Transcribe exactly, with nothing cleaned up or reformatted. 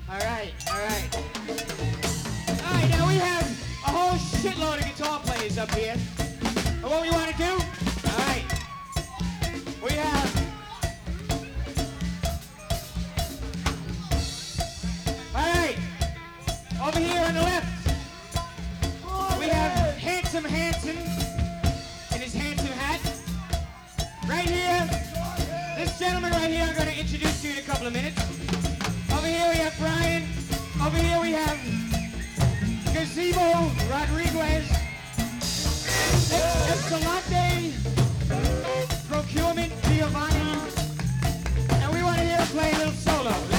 All right, all right. All right, now we have a whole shitload of guitar players up here. And what we want to do? All right. We have... All right. Over here on the left, we have Handsome Hanson in his handsome hat. Right here, this gentleman right here I'm going to introduce you in a couple of minutes. Over here we have Brian. Over here we have Gazebo Rodriguez. Escalante Procurement Giovanni. And we want to hear him play a little solo.